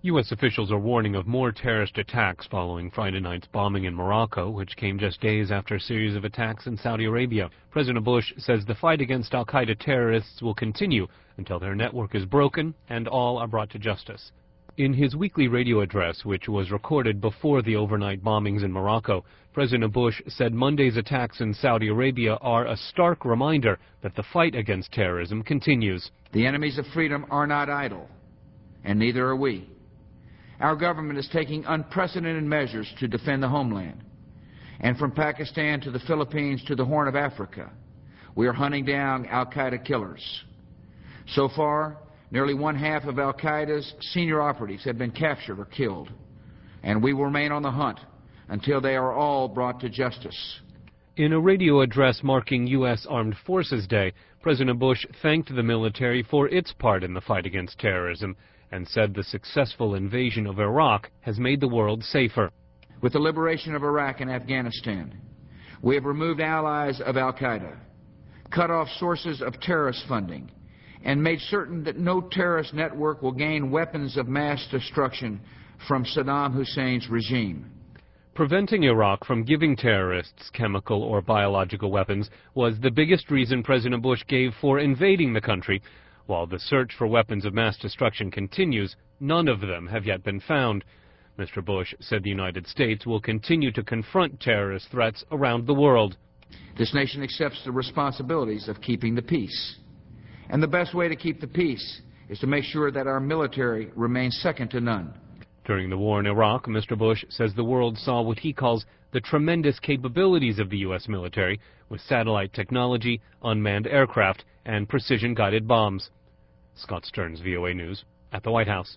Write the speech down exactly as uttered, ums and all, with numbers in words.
U S officials are warning of more terrorist attacks following Friday night's bombing in Morocco, which came just days after a series of attacks in Saudi Arabia. President Bush says the fight against al-Qaeda terrorists will continue until their network is broken and all are brought to justice. In his weekly radio address, which was recorded before the overnight bombings in Morocco, President Bush said Monday's attacks in Saudi Arabia are a stark reminder that the fight against terrorism continues. The enemies of freedom are not idle, and neither are we. Our government is taking unprecedented measures to defend the homeland. And from Pakistan to the Philippines to the Horn of Africa, we are hunting down al-Qaeda killers. So far, nearly one-half of al-Qaeda's senior operatives have been captured or killed, and we will remain on the hunt until they are all brought to justice. In a radio address marking U S Armed Forces Day, President Bush thanked the military for its part in the fight against terrorism and said the successful invasion of Iraq has made the world safer. With the liberation of Iraq and Afghanistan, we have removed allies of al-Qaeda, cut off sources of terrorist funding, and made certain that no terrorist network will gain weapons of mass destruction from Saddam Hussein's regime. Preventing Iraq from giving terrorists chemical or biological weapons was the biggest reason President Bush gave for invading the country. While the search for weapons of mass destruction continues, none of them have yet been found. Mister Bush said the United States will continue to confront terrorist threats around the world. This nation accepts the responsibilities of keeping the peace. And the best way to keep the peace is to make sure that our military remains second to none. During the war in Iraq, Mister Bush says the world saw what he calls the tremendous capabilities of the U S military with satellite technology, unmanned aircraft, and precision-guided bombs. Scott Stearns, V O A News, at the White House.